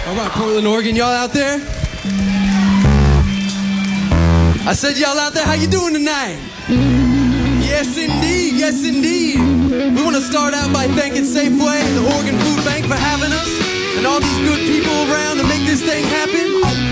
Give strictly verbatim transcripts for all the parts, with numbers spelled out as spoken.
All right, Portland, Oregon, y'all out there? I said y'all out there, how you doing tonight? Yes, indeed, yes, indeed. We want to start out by thanking Safeway and the Oregon Food Bank for having us and all these good people around to make this thing happen.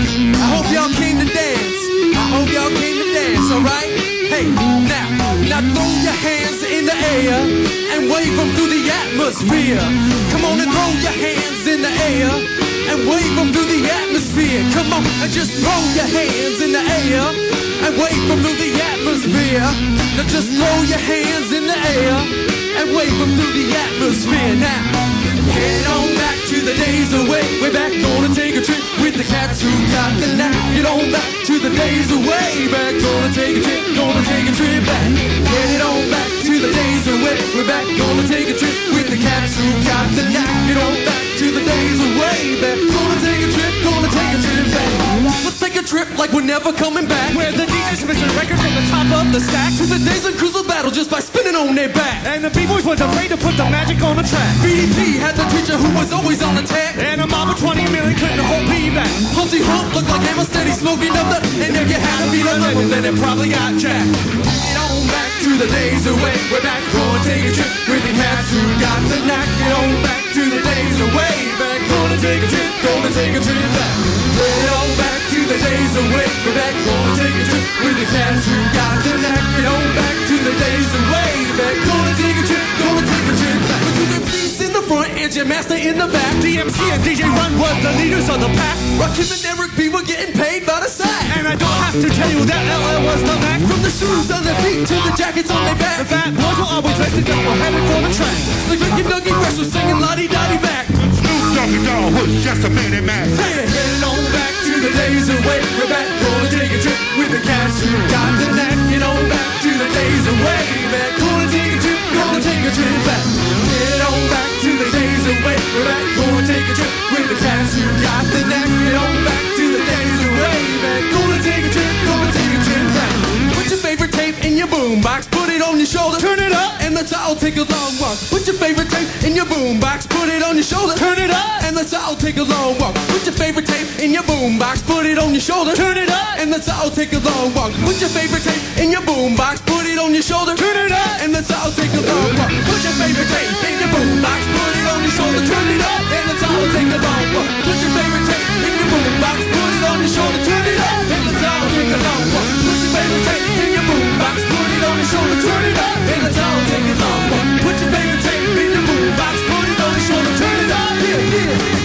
I hope y'all came to dance. I hope y'all came to dance, all right? Hey, now, now throw your hands in the air and wave them through the atmosphere. Come on and throw your hands in the air and wave them through the atmosphere. Come on and just throw your hands in the air and wave them through the atmosphere. Now just throw your hands in the air and wave them through the atmosphere. Now, head on back to the days away. Way back, gonna take a trip with the cats who got the knack. Get on back to the days away back. Gonna take a trip, gonna take a trip back. Head on back to the days away. We're back, gonna take a trip with the cats who got the knack. Get on back to the days away back. Gonna take a trip, gonna take a trip back. Let's take a trip like we're never coming back. Where the D Js missing records from the top of the stack to the days of cruiser battle just by spinning on their back. And the B-boys weren't afraid to put the magic on the track. B D P had the teacher who was always on attack. And a mob of twenty million couldn't hold P back. Humpty Hump looked like Hammer steady smoking up the. And if you had to beat a level, then it probably got jacked. Get on back to the days away. We're back, gonna take a trip with the cats who got the knack. Get on back to the days away back. Gonna take a trip, gonna take a trip back. Get on back to the days away. We're back, gonna take a trip with the cats who got the knack. Get on back to the days away back. Gonna take a trip, gonna take a trip back. With two M Cs in the front and Jam Master in the back. D M C and D J Run were the leaders of the pack. Rakim and Eric B were getting paid by the sack. And I don't have to tell you that L L was the Mac. From the shoes on their feet to the jackets on their back. The fat boys were always dressed as if we're headed for the track. The Ricky Dougie Fresh was singing La-Di-Da-Di back. Snoop Doggy Dogg was just a minute man. Hey, heading on back to the days away. We're back, gonna take a trip with the cats who got the knack. Get on back to the days away back. Gonna take a trip, gonna take a trip back. Get on back to the days away. We're back, gonna take a trip with the cats who got the knack. Get on back to the days away back. Gonna take a trip, gonna take a trip back. Put your favorite tape in your boombox, put it on your shoulder, turn it up, and let's all take a long walk. Put your favorite tape in your boombox, put it on your shoulder, turn it up, and let's all take a long walk. Put your favorite tape in your boombox, put it on your shoulder, turn it up, and let's all take a long walk. Put your favorite tape in your boombox, put it on your shoulder, turn it up, and let's all take a long walk. Put your favorite tape in your boombox, put it on your shoulder, turn it up, and let's all take a long walk. Put your favorite tape in your boombox, put it on your shoulder, turn it up, and let's all take a long walk. Put your favorite tape in your boombox, put it on your shoulder, turn it up, and let's all take a long walk. Put your favorite tape in your boombox, put it on your shoulder, turn it up, yeah, yeah.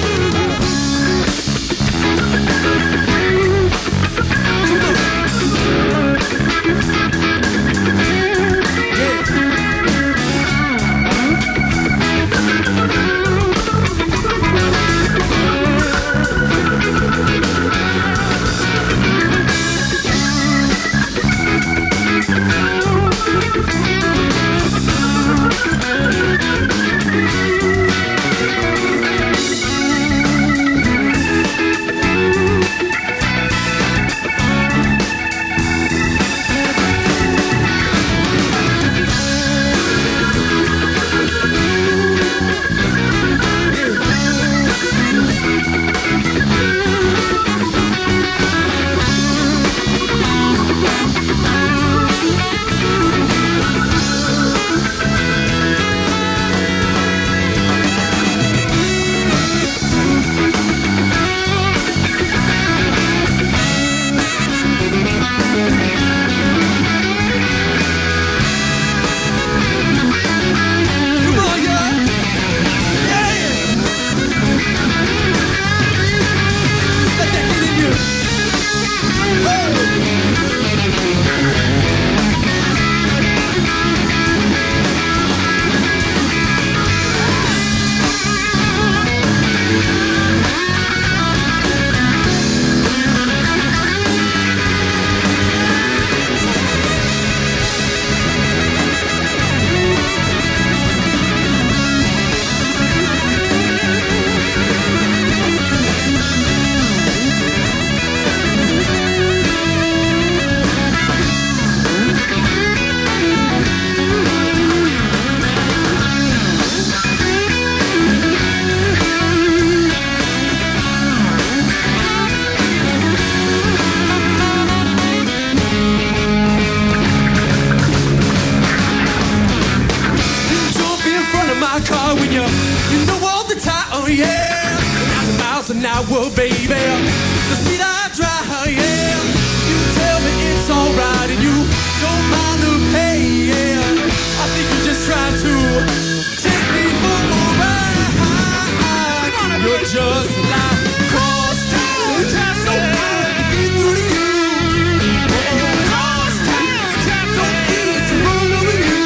cross an hour, baby. The speed I drive, yeah. You tell me it's alright and you don't mind the pay, yeah. I think you're just trying to take me for a ride. You're just like cross town traffic, so hard to get through to you. Oh, cross town traffic, don't need to run over you.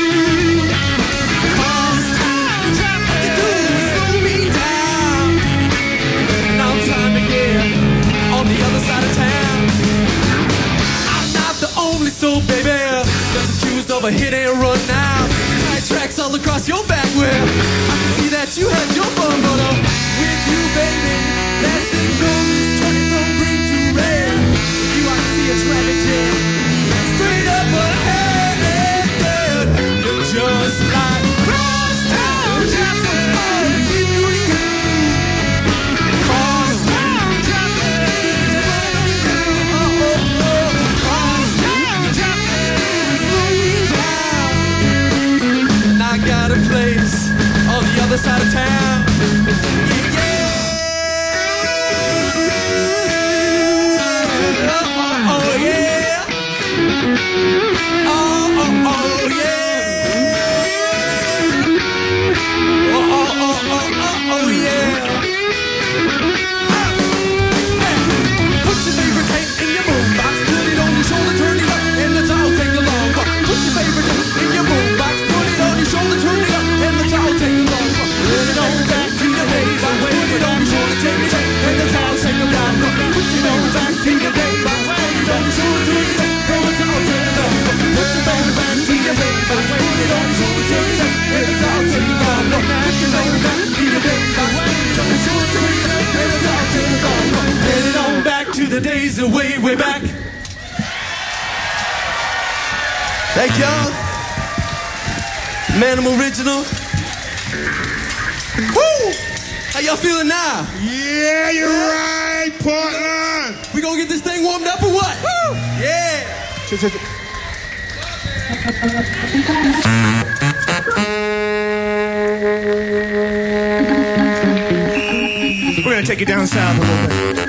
Cross town traffic, what they do is slow me down. Now I'm trying to get on the other side of town. I'm not the only soul, baby, that's accused of a hit and run now. Tight tracks all across your back, well, I can see that you had your fun, but I'm with you, baby. That signal is turning from green to red. With you, I can see a traffic jam straight up ahead. You're just like cross town traffic, so hard to get through to you. Cross town traffic, oh, oh, oh. Cross town traffic, slow me down. And I got a place on the other side of town. Yeah, yeah. Oh, oh, oh, yeah. Oh, oh, oh, yeah. Oh, oh, oh, oh, oh, oh, yeah. Hey, put your favorite tape in your boombox, put it on your shoulder, turn it up, and let's all take a long walk. Put your favorite tape in your boombox, put it on your shoulder, turn it up, and let's all take a long walk. Put it on back to your days, I wait it on your shoulder, take it up, and let's all take a long walk. Put it on back to your days, I wait it on your shoulder, turn it up, and let's all take a long walk. Put it on back to your days, I wait it on your shoulder, turn it up, and let's all take a long walk. Put it on back to your days, I wait it on your shoulder, turn it up, and let's all take a long walk. Get it on back to the days of way, way back. Thank y'all. Man, I'm original. Woo! How y'all feeling now? Yeah, you're right, Portland. We gonna get this thing warmed up or what? Woo! Yeah. We're gonna take it down south a little bit.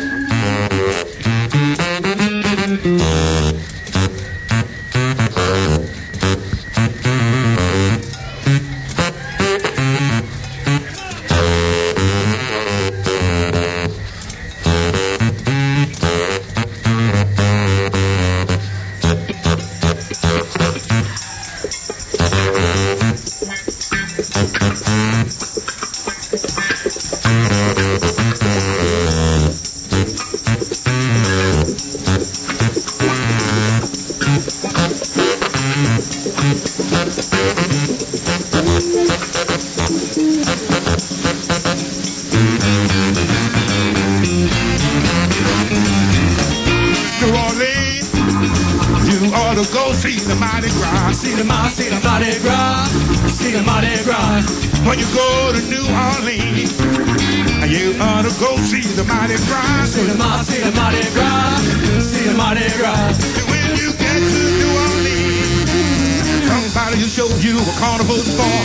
New Orleans, you ought to go see the Mardi Gras. See the Mardi, see the Mardi Gras, see the Mardi Gras. When you go to New Orleans, you ought to go see the Mardi Gras. See the Mardi, see the Mardi Gras, see the Mardi Gras. And when you get to New Orleans, somebody will show you what carnival's for.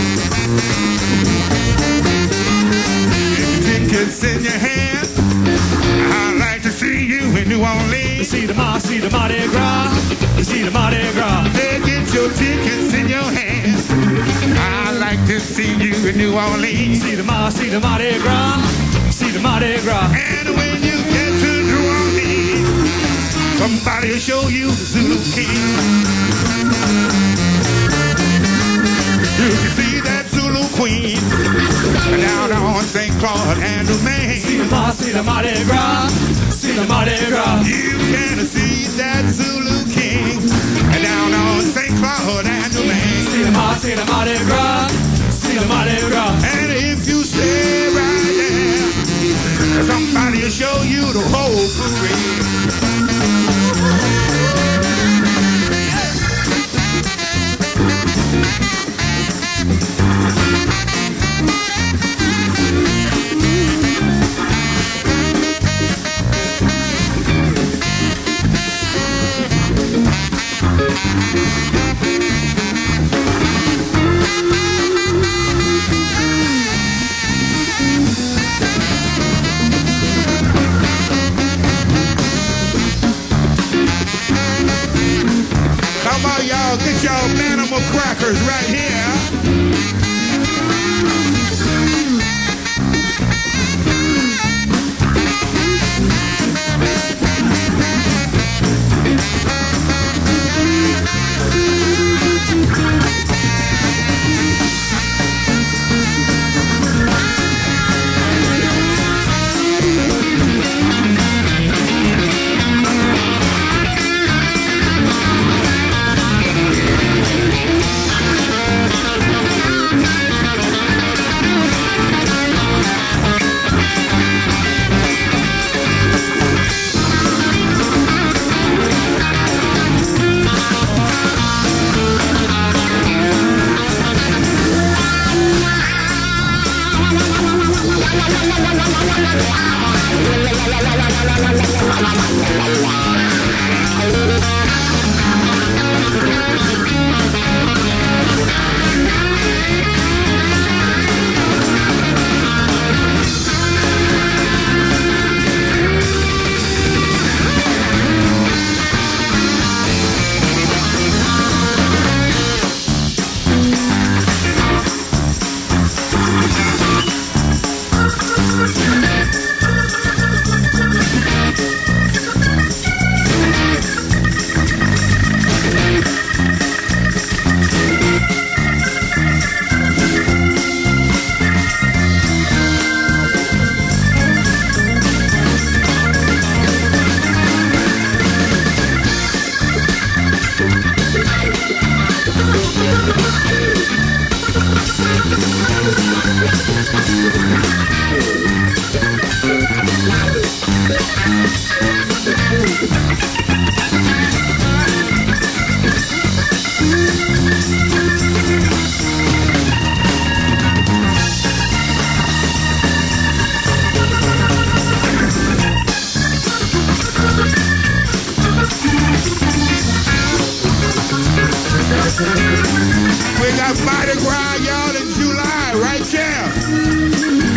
If your ticket's in your hand, I'd like to see you in New Orleans. See the Mardi, see the Mardi Gras, see the Mardi Gras. Hey, get your tickets in your hand. I'd like to see you in New Orleans. See the Mardi, see the Mardi Gras, see the Mardi Gras. And when you get to New Orleans, somebody will show you the Zulu King. You can see that Zulu Queen down on Saint Claude and Domain. See the Mardi, see the Mardi Gras, see the Mardi Gras. You can see that Zulu King down on Saint Claude and Domain. See the Mardi, see the Mardi Gras, see the Mardi Gras. And if you stay right there, somebody will show you the whole parade. crackers right here. We got Mardi Gras, y'all, in July, right there.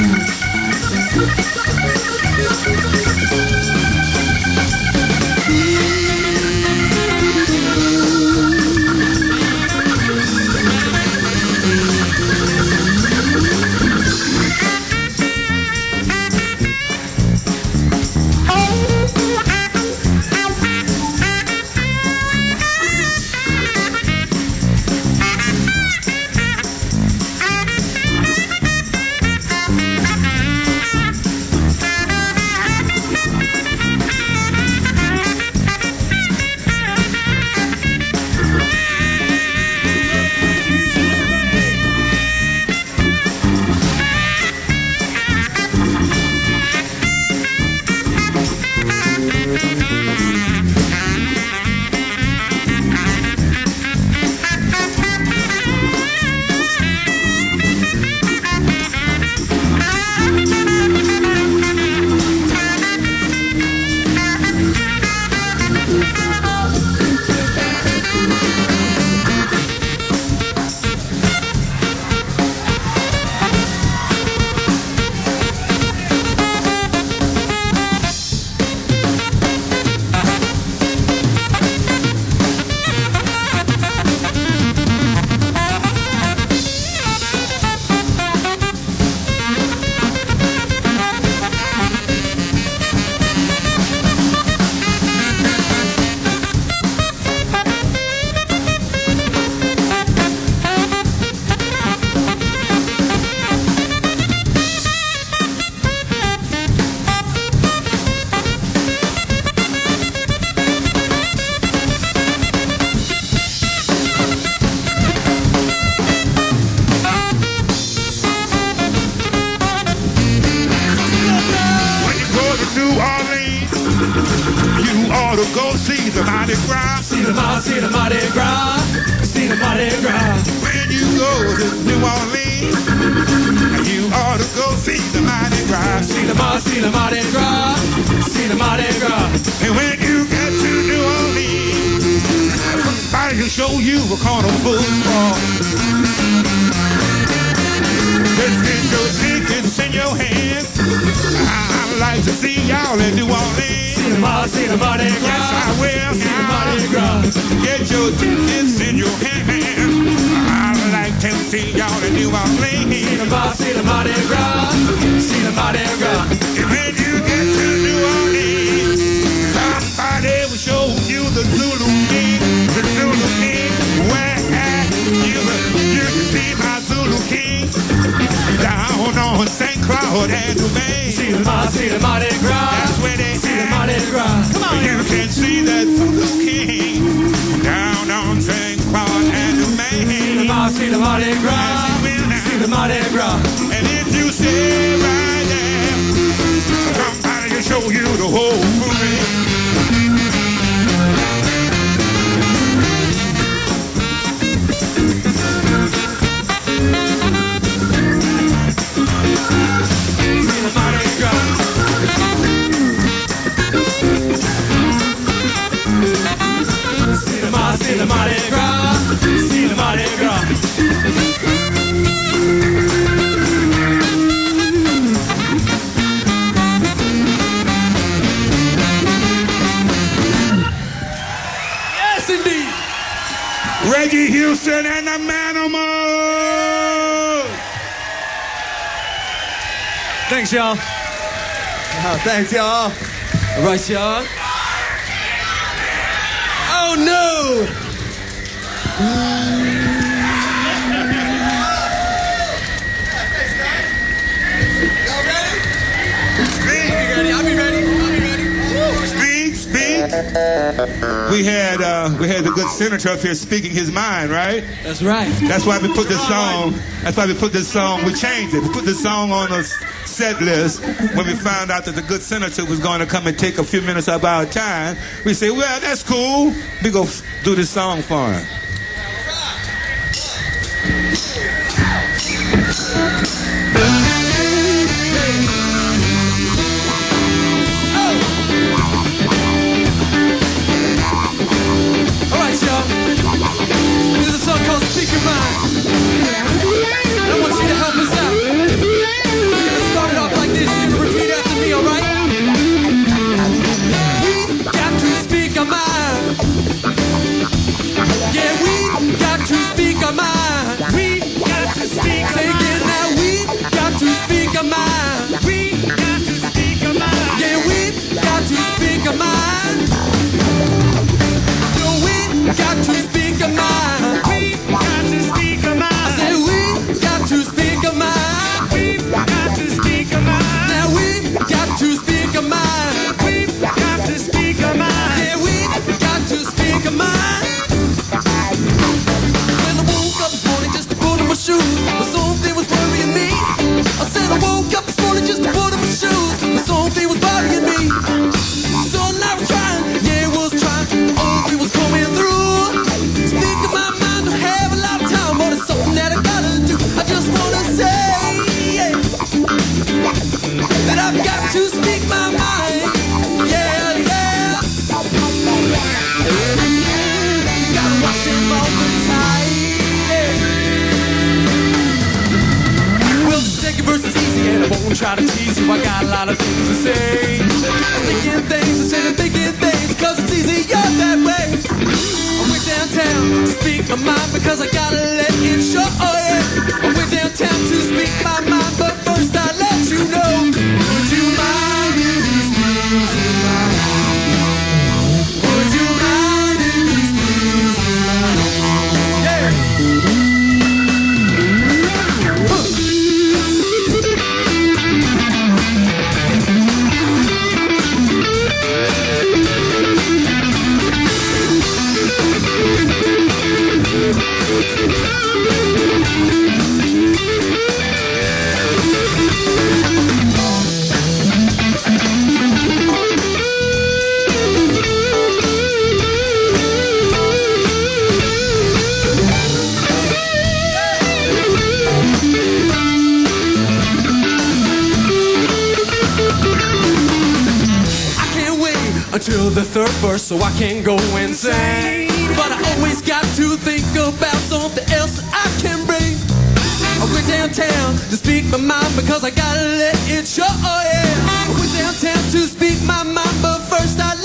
ought to go see the Mardi Gras. See the Mardi, see the Mardi Gras. See the Mardi Gras. When you go to New Orleans, you ought to go see the Mardi Gras. See the Mardi, see the Mardi Gras. See the Mardi Gras. And when you get to New Orleans, somebody will show you a carnival ball. Let's get your tickets in your hand. I'd like to see y'all in New Orleans. See the Mars, see the Mardi Gras. Yes, I will See the now. Mardi Gras. Get your tickets in your hand. I'd like to see y'all in New Orleans. See the Mars, see the Mardi Gras. See the Mardi Gras. And when you get to New Orleans, somebody will show you the Zulu King, the Zulu King. Where you, you can see my Zulu King down on Saint Claude and Dumaine. See the Mars, see the Mardi Gras. That's where they See the Mardi Gras. Come on. You can see that Zulu King down on Saint Claude and Dumaine. See the Mars, see the Mardi Gras. See the Mardi Gras. And if you stay right there, somebody will show you the whole movie. See the Mardi Gras, see the Mardi Gras. Yes, indeed. Reggie Houston and the Manimals. Thanks, y'all. Oh, thanks, y'all. All right, y'all. Oh, no. I'll be ready. I'll be ready. Speak, speak. We had uh, we had the good senator up here speaking his mind, right? That's right. That's why we put this song. That's why we put this song. We changed it. We put this song on a set list when we found out that the good senator was going to come and take a few minutes of our time. We say, well, that's cool. We go f- do this song for him. All right, y'all. This is a song called Speak Your Mind. And I want you to help us out. We're gonna start it off like this. You're gonna repeat after me, all right? We got to speak our mind. Yeah, we got to speak our mind. We got to speak our Say it again now. We got to speak our mind. We got to speak our mind. Yeah, we got to speak our mind. No, we got to speak our mind. We got to speak our I mind. said we got to speak our mind. We got to speak our mind. Now we got to speak our mind. We got to speak our mind. Yeah, we got to speak our mind. When I woke up this morning just to put on my shoes, but something was worrying me. I said I woke up this morning just to put on my shoes, but something was bothering me. So I was trying, yeah, it was trying. Oh, it was coming through. Speaking my mind, don't have a lot of time, but it's something that I gotta do. I just wanna say, yeah, that I've got to speak my mind. Yeah, yeah. Gotta watch him all the time. Yeah. Well, the second verse is easy, and I won't try to tease you. I got a lot of things to say. I'm thinking things instead of thinking things, cause it's easier that way. I went downtown to speak my mind because I gotta let it show. Oh, yeah. I went downtown to speak my mind, but first I let you know. Would you mind if you speak tonight? Would you mind if you speak tonight? Yeah. Huh. Until the third verse, so I can go insane. But I always got to think about something else that I can bring. I went downtown to speak my mind because I gotta let it show. Oh, yeah. I went downtown to speak my mind, but first I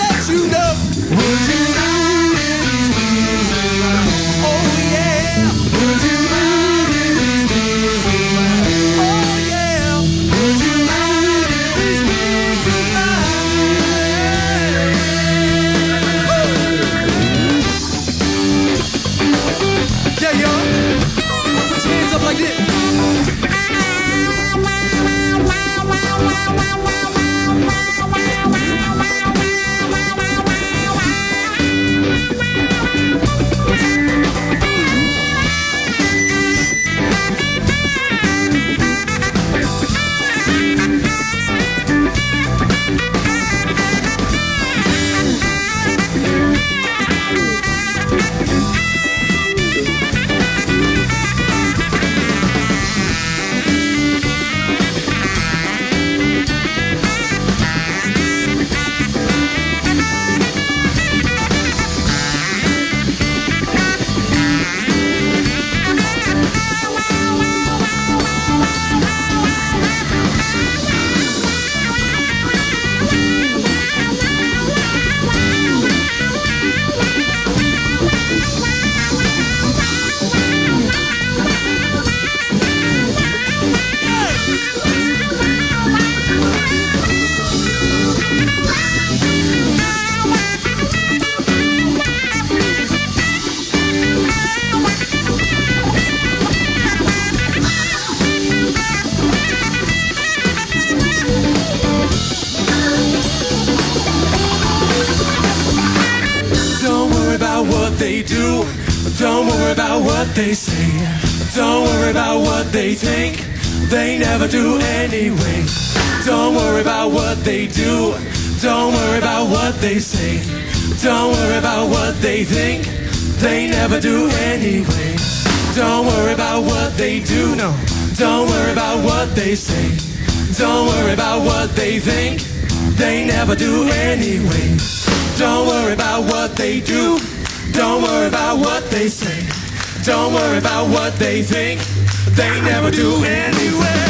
they do. Don't worry about what they say. Don't worry about what they think. They never do anyway. Don't worry about what they do. Don't worry about what they say. Don't worry about what they think. They never do anyway. Don't worry about what they do. No. Don't worry about what they say. Don't worry about what they think. They never do anyway. Don't worry about what they do. Don't worry about what they say. Don't worry about what they think. They never do anyway.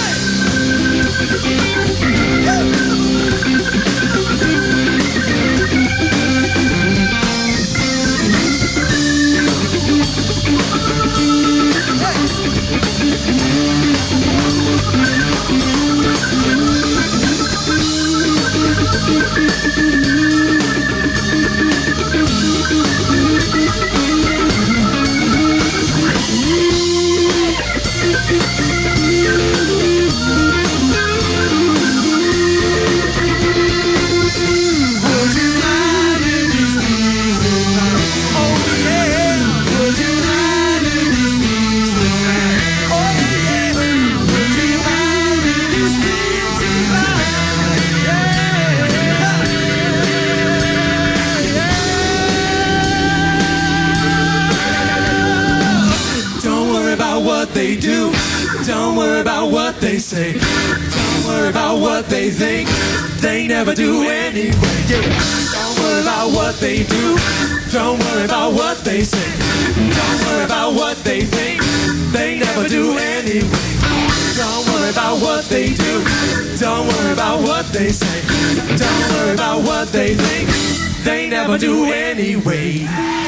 They do. Don't worry about what they say. Don't worry about what they think. They never do anyway. Yeah. Don't worry about what they do. Don't worry about what they say. Don't worry about what they think. They never do anyway. Don't worry about what they do. Don't worry about what they say. Don't worry about what they think. They never do anyway.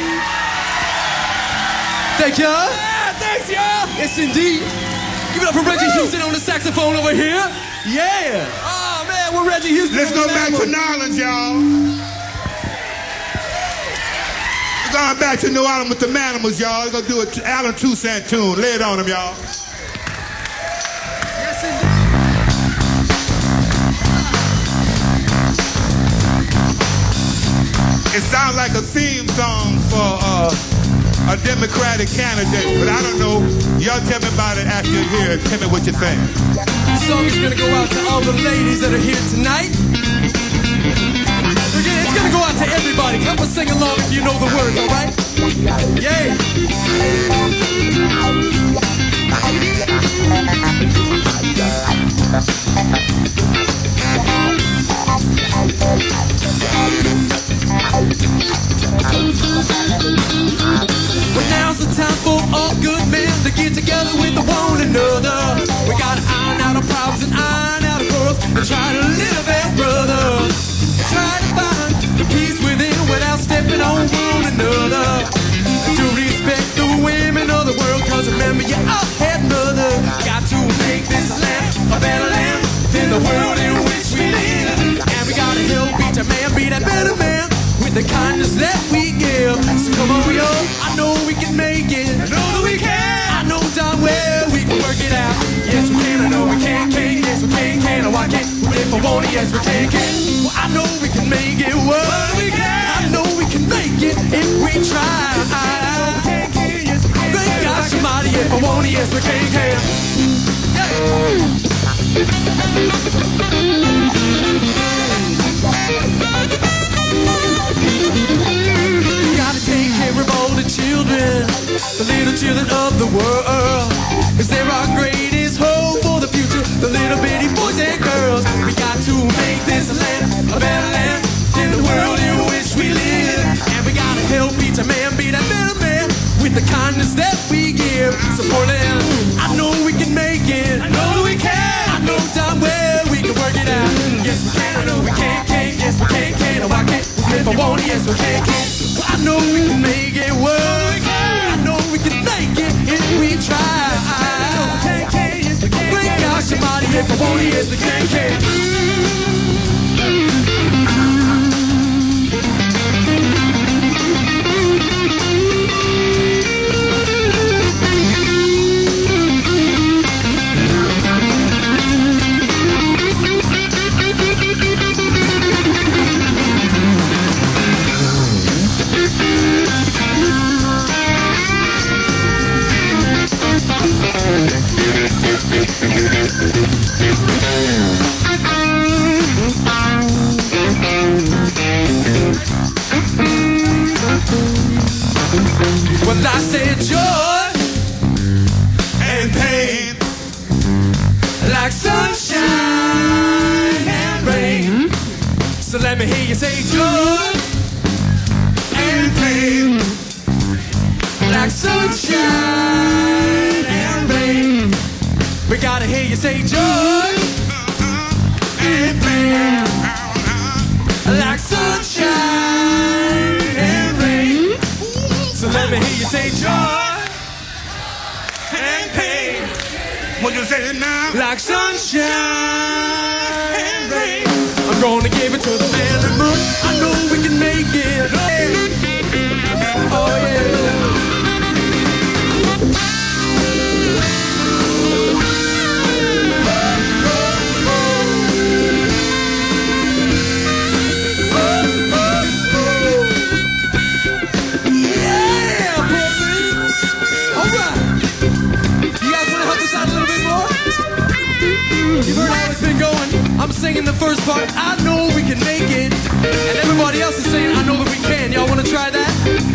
Thank you. Thanks, y'all. Yes, indeed. Give it up for Reggie Woo! Houston on the saxophone over here. Yeah. Oh, man, we're Reggie Houston. Let's go back to New Orleans, y'all. We're going back to New Orleans with the Manimals, y'all. We're going to do an Alan Toussaint tune. Lay it on them, y'all. Yes, indeed. It sounds like a theme song for uh, a Democratic candidate, but I don't know. Y'all tell me about it after you hear it. Tell me what you think. This song is gonna go out to all the ladies that are here tonight. Again, it's gonna go out to everybody. Help us sing along if you know the words, all right? Yay! Well, now's the time for all good men to get together with one another. We gotta iron out our problems and iron out our quarrels and try to live as brothers. Try to find the peace within without stepping on one another. And to respect the women of the world, cause remember you all had mother. Got to make this land a better land than the world in which we live. And we gotta help each man be that better man with the kindness that we give. So come on, yo, I know we can make it. I know that we can. I know darn well we can work it out. Yes, we can. I know we can, can. Yes, we can, can. Oh, I can. Well, if I want it, yes, we can, can. Well, I know we can make it work. We can. I know we can make it if we try. Thank God somebody, if I want it, yes, we can, can. Yeah. Gotta take care of all the children, the little children of the world, cause they're our greatest hope for the future, the little bitty boys and girls. We got to make this land a better land than the world in which we live. And we gotta help each man be that better man with the kindness that we give. Support them. I know we can make it. I know we can. I know darn well we can work it out. Yes, we can. I know we can, can. Yes, we can, can. Oh, I can. If I want it, yes, we can, can. Well, I know we can make it work. I know we can make it if we try. So let me hear you say joy and pain, like sunshine and rain. We gotta hear you say joy and pain, like sunshine and rain. So let me hear you say joy and pain. What you say now? Like sunshine and rain. I'm gonna give it to the man in the moon. I know we can make it. Oh yeah. You've heard how it's been going. I'm singing the first part, I know we can make it. And everybody else is saying, I know that we can. Y'all wanna try that?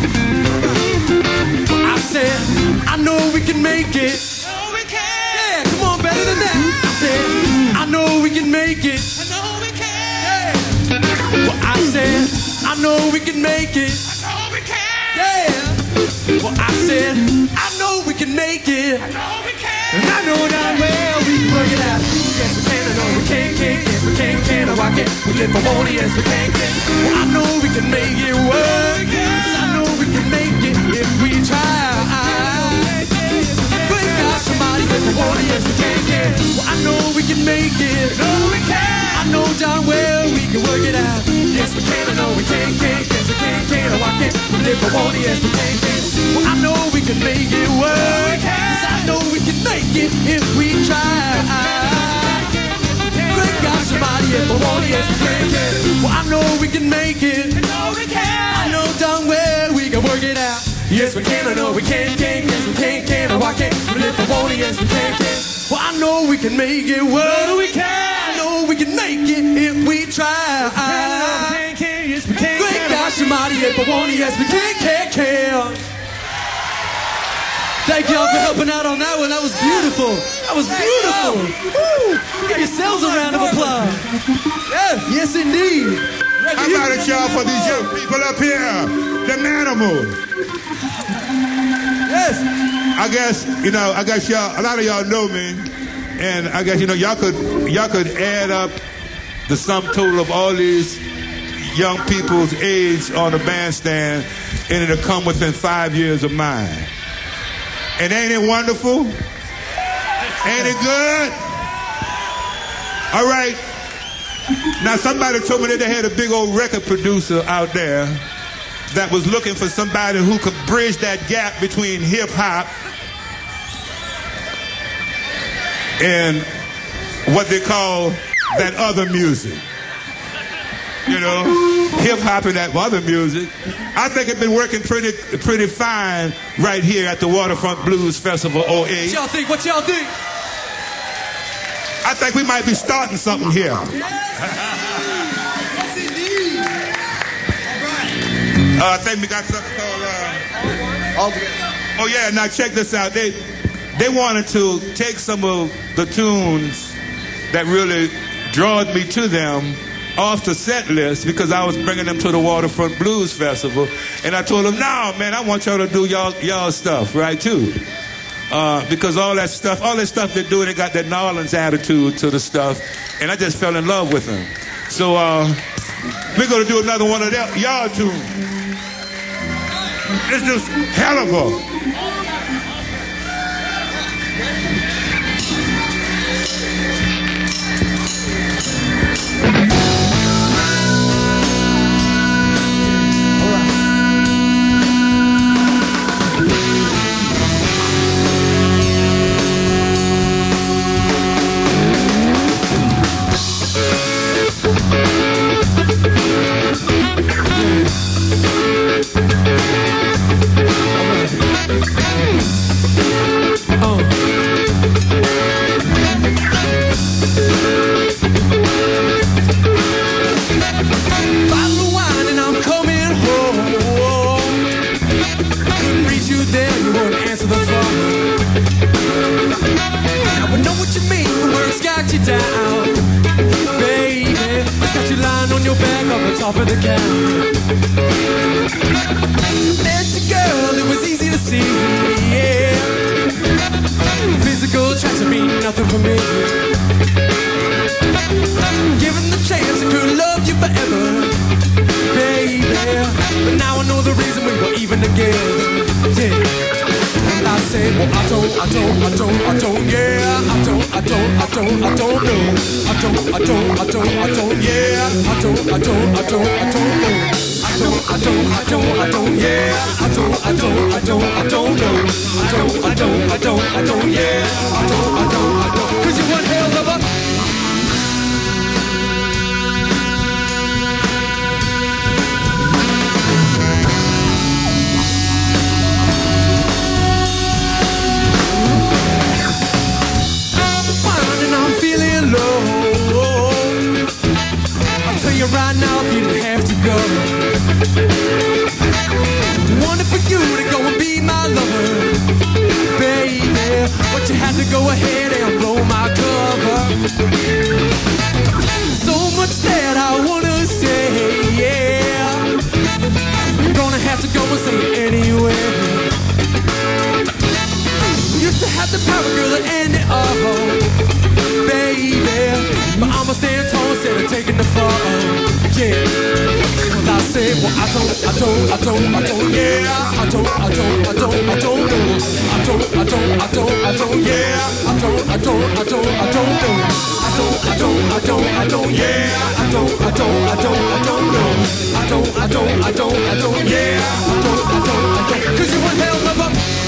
I said, I know we can make it. Oh, we can. Yeah, come on, better than that. I said, I know we can make it. I know we can. Yeah. Well, I said, I know we can make it. I know we can. Yeah. Well, I said, I know we can make it. I know we can. And I know that well we can work it out. Yes, we can, I know we can, can. Yes, we can, can. Oh, I can. We live for one, yes, we can, can. Well, I know we can make it work. Yes, I know we can make it if we try. Great God, somebody live for one, yes, we can, can. Well, I know we can make it. No, we can. I know darn well we can work it out. Yes, we can, I know we can, can. Yes, we can, can. Oh, I can. We live for one, yes, we can, can. Well, I know we can make it work. Yes, I know we can make it if we try. Great God, somebody if I want it, yes, we can, can. Well, I know we can make it. I know we can. I know darn well we can work it out. Yes, we can, I know we can, can. Yes, we can, can. Oh, I can. But if I want it, yes, we can, can. Well, I know we can make it work. We can. I know we can make it if we try. Can, can, yes, we can. Great God, somebody if I want it, yes, we can, can, can. Thank y'all for helping out on that one. That was beautiful. That was beautiful. Woo. Give yourselves a round of applause. Yes, yes indeed. How about it, y'all, for these young people up here? The animals. Yes. I guess, you know, I guess y'all, a lot of y'all know me. And I guess, you know, y'all could, y'all could add up the sum total of all these young people's age on the bandstand, and it'll come within five years of mine. And ain't it wonderful? Ain't it good? All right. Now, somebody told me that they had a big old record producer out there that was looking for somebody who could bridge that gap between hip-hop and what they call that other music. You know, hip-hop and that other music. I think it's been working pretty pretty fine right here at the Waterfront Blues Festival oh eight. What y'all think? What y'all think? I think we might be starting something here. Yes, indeed. All right. Uh, I think we got something called... Uh, oh, yeah, now check this out. They, they wanted to take some of the tunes that really drawed me to them off the set list because I was bringing them to the Waterfront Blues Festival, and I told them, no, man, I want y'all to do y'all y'all stuff, right, too. Uh, because all that stuff, all that stuff they're doing, they got that New Orleans attitude to the stuff, and I just fell in love with them. So uh, we're going to do another one of them, y'all tunes. It's just hellable. on your back on the top of the counter. Met a girl, it was easy to see, yeah. Physical attraction mean nothing for me. Given the chance, I could love you forever, baby. But now I know the reason we were even together, yeah. And I said, well, I don't, I don't, I don't, I don't, yeah. I don't, I don't, I don't, I don't know. I don't, I don't, I don't, I don't, yeah. I don't, I don't, I don't, I don't know. I don't, I don't, I don't, I don't, yeah. I don't, I don't, I don't, I don't know. I don't, I don't, I don't, I don't, yeah. I don't, I don't, I don't. 'Cause you're one hell of a right now if you didn't have to go. Wanted for you to go and be my lover, baby, but you had to go ahead and blow my cover. So much that I wanna say, yeah. Gonna have to go and say it anyway. Used to have the power, girl, to end it all, baby, but I'ma stand tall instead of taking the fall, yeah. Well, I said, well, I don't, I don't, I don't, I don't, yeah. I don't, I don't, I don't, I don't know. I don't, I don't, I don't, I don't, yeah. I don't, I don't, I don't, I don't know. I don't, I don't, I don't, I don't, yeah. I don't, I don't, I don't, I don't know. I don't, I don't, I don't, I don't, yeah. I don't, I don't, I don't, 'cause you're one hell of a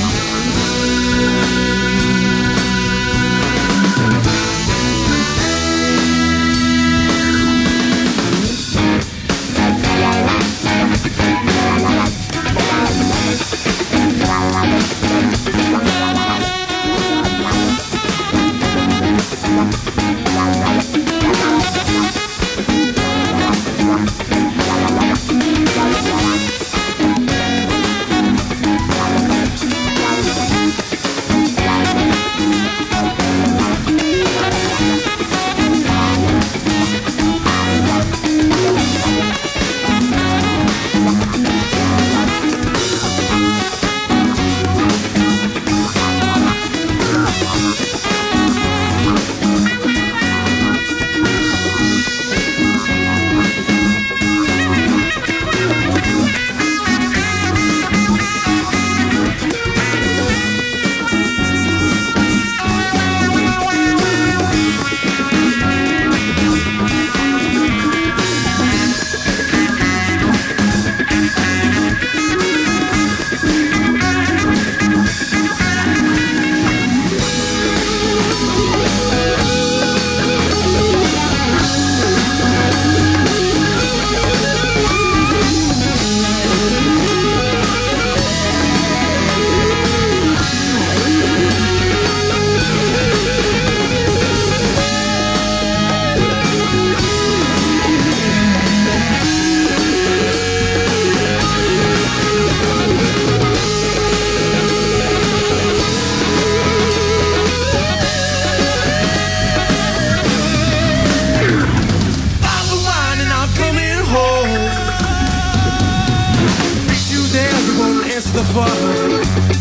the phone.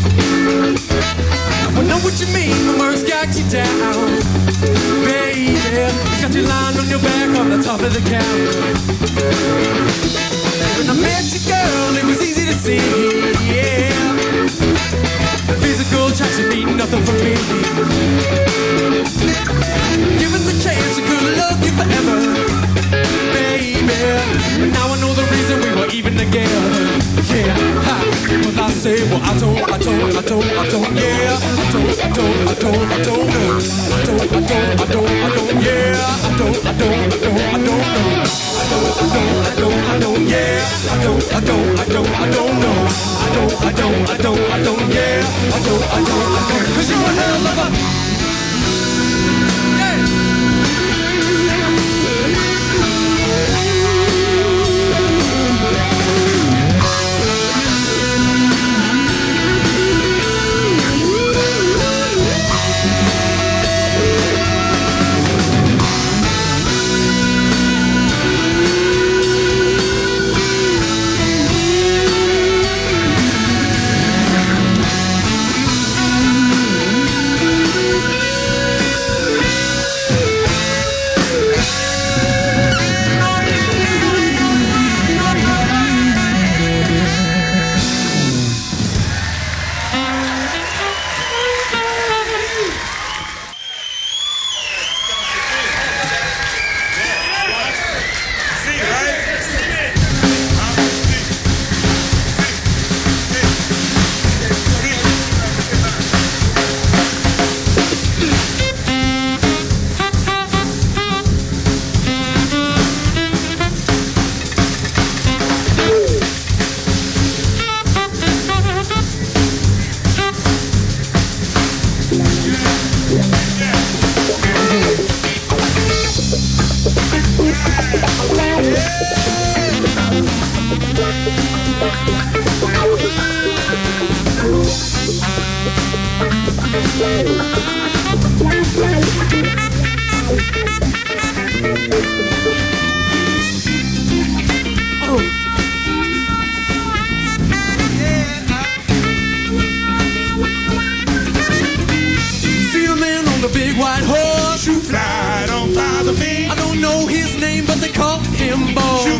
I know what you mean, the words got you down, baby. It's got you lying on your back on the top of the counter. When I met you, girl, it was easy to see, yeah. Physical attraction mean nothing for me. Given the chance, I could love you forever, baby. But now I know the reason we were even together, yeah. Ha. Well, I say, well, I don't, I don't, I don't, I don't, yeah. I don't, I don't, I don't, I don't know. I don't, I don't, I don't, I don't, yeah. I don't, I don't, I don't, I don't know. I don't, I don't, I don't, I don't, yeah. I don't, I don't, I don't, I don't know. I don't, I don't, I don't, I don't, yeah. I don't, I don't, I don't, 'cause you're a hell of a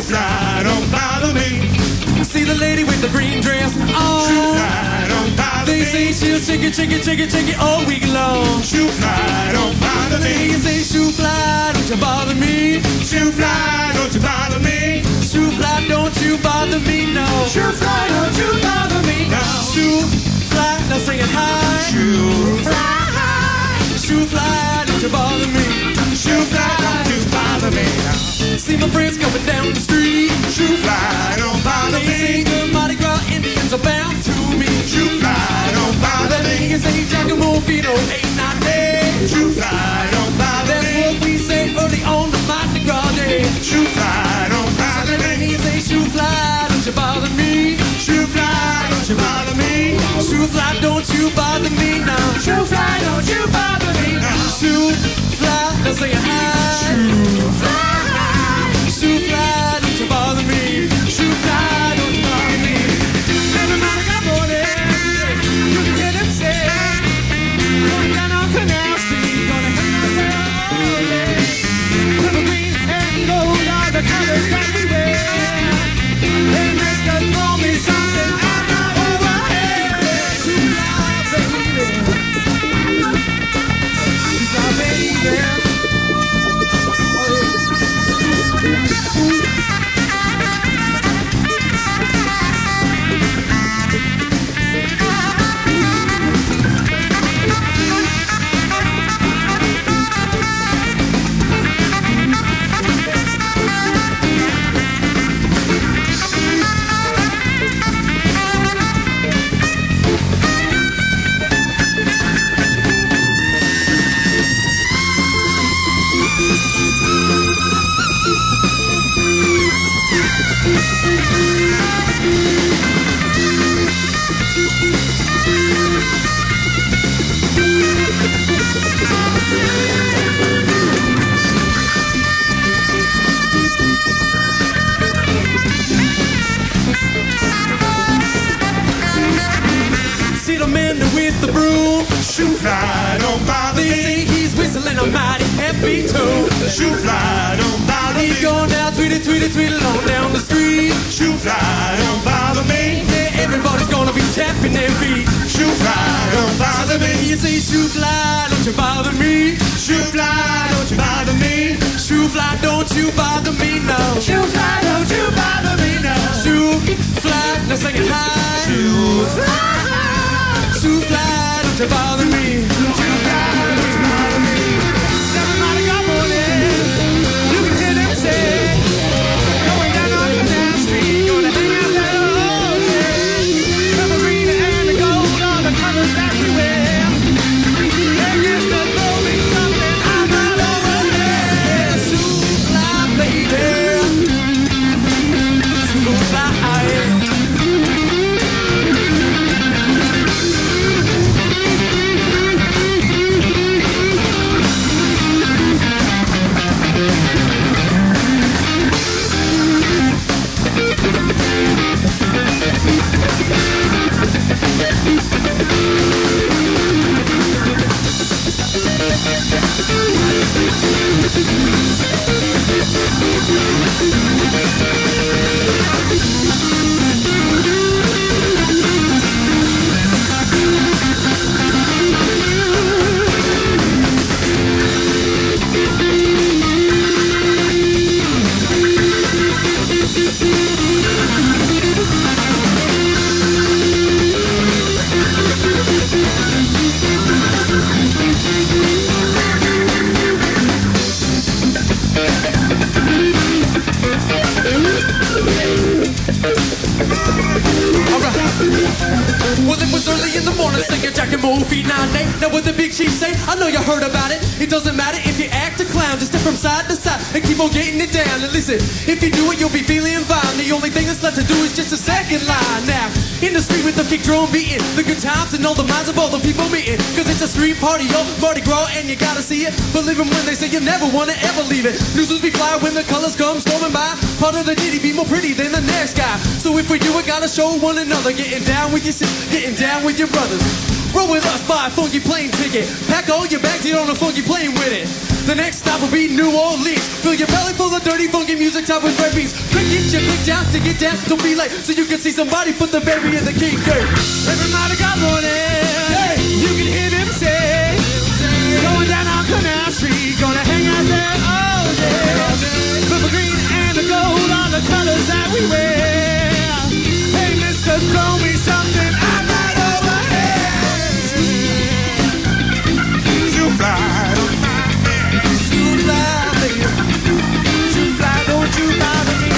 Shoe fly, don't bother me. See the lady with the green dress on. Shoe fly, don't bother They me. say she'll shake it, shake it, shake it, shake it all week long. Shoe fly, don't bother They me. say shoe fly, don't you bother me. Shoe fly, don't you bother me. Shoe fly, don't you bother me, no. Shoe fly, don't you bother me now. Shoe fly, now sing it high. Shoe fly, Shoe fly, don't you bother me. shoe fly, don't you bother me now. See my friends coming down the street. Shoe fly, don't bother They say me. the Mardi Gras Indians are bound to me. Shoe fly, don't bother They me. say Giacomo Fino ain't not dead. Shoe fly, don't bother That's me. what we say early on the Mardi Gras day. Shoe fly, don't bother Then me. he say shoe fly, don't you bother me. Shoe fly, don't you bother me. Shoe fly, don't you bother me now. Shoe fly, don't you bother me now. Shoe fly, now say it high. Shoe fly, don't you bother me. Shoe fly, don't you bother me. Everybody got money. You can hear them say, going down on Canal Street, gonna hang out there all day. Purple, green, and gold are the colors that we wear. Hey, mister, throw me something out of overhead. Shoe fly, baby. Shoe fly, baby. See the man with the broom. Shoe fly, don't bother They say me. he's whistling a mighty happy tune. Shoe fly, don't bother He's me. going down, tweety, tweety, tweety, on down the street. Shoe fly, don't bother me. Yeah, everybody's gonna be tapping their feet. Shoe fly, don't bother me. You say shoe fly, don't you bother me. Shoe fly, don't you bother me. Shoe fly, don't you bother me, no. Shoe fly, don't you bother me now. Shoe fly, now sing it high. Shoe fly, Shoe fly, don't you bother me. shoe fly, don't you bother me. Everybody got money. You can hear them say, going down on Canal Street, gonna hang out there all day. Purple, green, and the gold are the colors that we wear. Hey, mister, throw me something out of overhead. Shoe fly, baby. Shoe fly. Well, it was early in the morning singing Jack and Mofi nine eight. Now what the big chief say? I know you heard about it. It doesn't matter if you act a clown. Just step from side to side and keep on getting it down. And listen, if you do it, you'll be feeling fine. The only thing that's left to do is just a second line. Now, in the street with the kick drum beating, the good times and all the minds of all the people meeting. Cause it's a street party, yo, Mardi Gras, and you gotta see it. Believe them when they say you never wanna ever leave it. Nuisance be fly when the colors come storming by. Part of the ditty be more pretty than the next guy. So if we do it, gotta show one another. Getting down with your sis, getting down with your brothers. Roll with us, buy a funky plane ticket. Pack all your bags, get on a funky plane with it. The next stop will be New Orleans. Fill your belly full of dirty funky music, top with red beats. Drink it get down, to get down, don't be late, so you can see somebody put the baby in the king gate. Everybody got money. Hey. You can hear them say, going down on Canal Street, gonna hang out there all day. Purple, green, and the gold are the colors that we wear. Hey, mister, throw me something, I'm right over here. You fly on my head. You fly, baby. You fly, don't you bother me.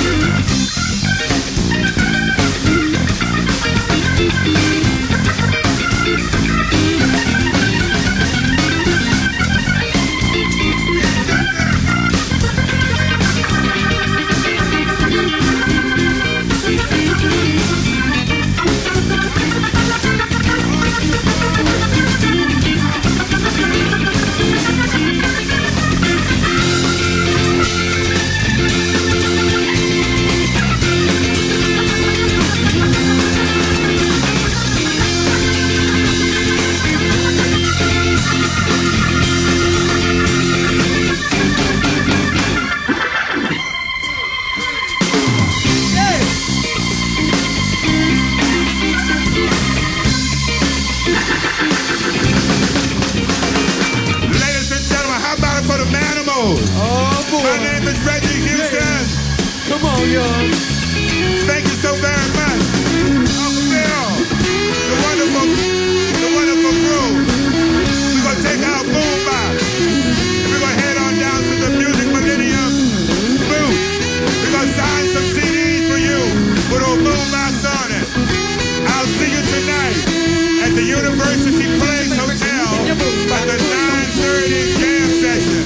Oh, boy. My name is Reggie Houston. Yeah. Come on, y'all. Thank you so very much. Uncle Bill, the wonderful, the wonderful crew. We're going to take our boom box. We're going to head on down to the Music Millennium booth. We're going to sign some C Ds for you with a boom box on it. I'll see you tonight at the University Place Hotel at the nine thirty jam session.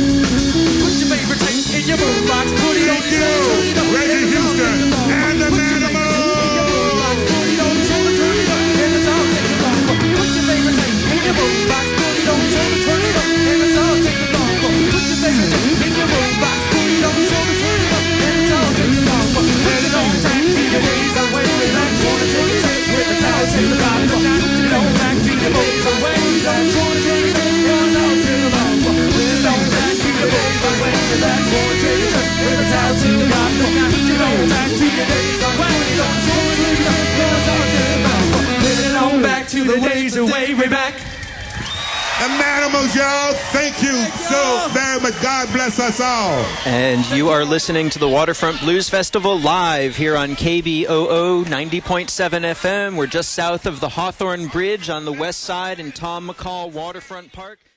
In your boombox, put it on your shoulder, turn it up. Reggie Houston and the Manimal. Put it on your shoulder, turn it up, and it's all taken off. Put your favorite thing in your boombox, put it on your shoulder, turn it up, and it's all taken off. Put your favorite thing in your boombox, put it on your shoulder, turn it up, and it's all taken off. Put it on back to your days away, relax, wanna take it with the towel, take the bottom. Put it on back to your days away, relax, wanna take it, and it's all taken off. Put it on back to your days away, relax, wanna take it with the towel, take the bottom. Put it on back to your days away, relax, wanna take it, and it's all taken off. Put it on back to the days away, way back. The Manimals, y'all. Thank you so very much. God bless us all. And you are listening to the Waterfront Blues Festival live here on K B O O ninety point seven F M. We're just south of the Hawthorne Bridge on the west side in Tom McCall Waterfront Park.